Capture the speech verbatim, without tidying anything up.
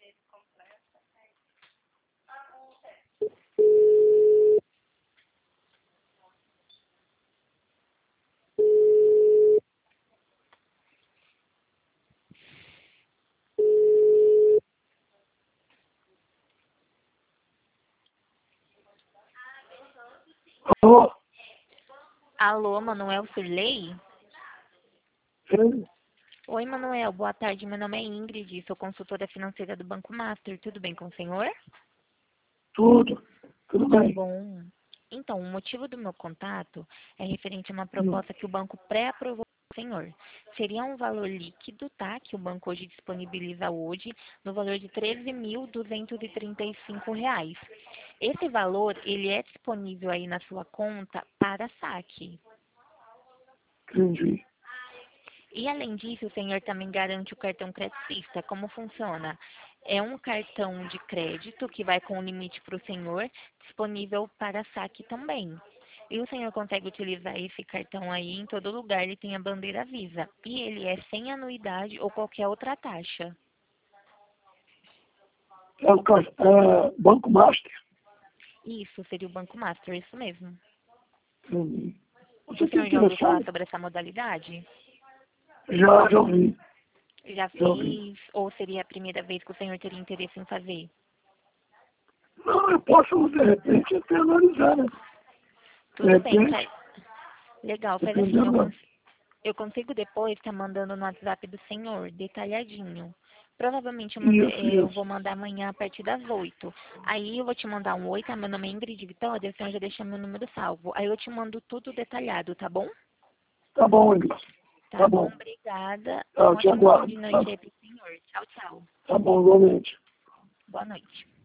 Alô? Alô, Manuel Surley? Sim, Oi, Manuel, boa tarde. Meu nome é Ingrid, sou consultora financeira do Banco Master. Tudo bem com o senhor? tudo. Tudo Tá bem. bom. Então, o motivo do meu contato é referente a uma Hum, proposta que o banco pré-aprovou para o senhor. Seria um valor líquido, tá? Que o banco hoje disponibiliza hoje, no valor de treze mil duzentos e trinta e cinco reais. Esse valor, ele é disponível aí na sua conta para saque. entendi. E além disso, o senhor também garante o cartão creditista. Como funciona? É um cartão de crédito que vai com o limite para o senhor, disponível para saque também. E o senhor consegue utilizar esse cartão aí em todo lugar, ele tem a bandeira Visa. E ele é sem anuidade ou qualquer outra taxa. É o ca- é, Banco Master. Isso, seria o Banco Master, isso mesmo. Entendi. O Você tem senhor já ouviu falar telefone? sobre essa modalidade? Já, já ouvi. Já Já ouvi. fez? Ou seria a primeira vez que o senhor teria interesse em fazer? Não, eu posso, de repente, até analisar, né? De Tudo bem, repente, faz... Legal, faz assim, eu, dependendo da... cons... eu consigo depois estar mandando no WhatsApp do senhor, detalhadinho. Provavelmente eu, mande... Isso, eh, eu isso. vou mandar amanhã a partir das oito. Aí eu vou te mandar um oi, tá? Meu nome é Ingrid Vitória, o senhor já deixa meu número salvo. Aí eu te mando tudo detalhado, tá bom? Tá bom, Emílio. Tá Tá bom, bom. obrigada. Tá, Um eu te ótimo fim aguardo. de Tá, noite aí pro senhor. Tchau, tchau. tá bom, igualmente. Boa noite.